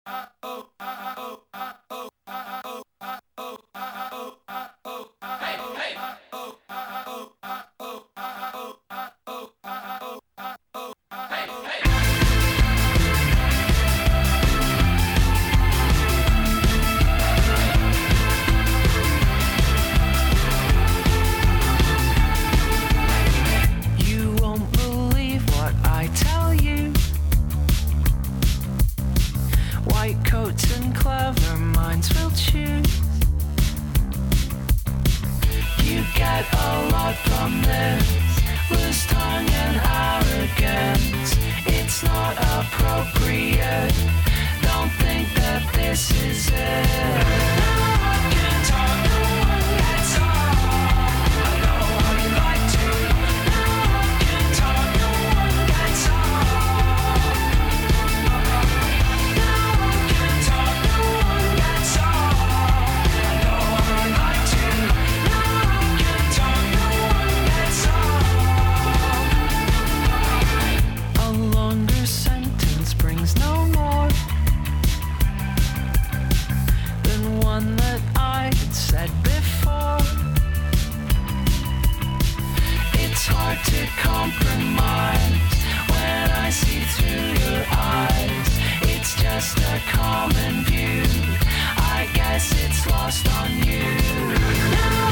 You won't believe what I tell you. White coats and clever minds will choose. You get a lot from this, loose tongue and arrogance. It's not appropriate. Don't think that this is it. No one can talk, no one gets off. I know how you like to. No one can talk, no one gets off. No one can talk, no one gets off. I know how you like to. No one can talk, no one gets off. A longer sentence brings no more than one that I had said before. It's hard to compromise when I see through your eyes. It's just a common view. I guess it's lost on you. No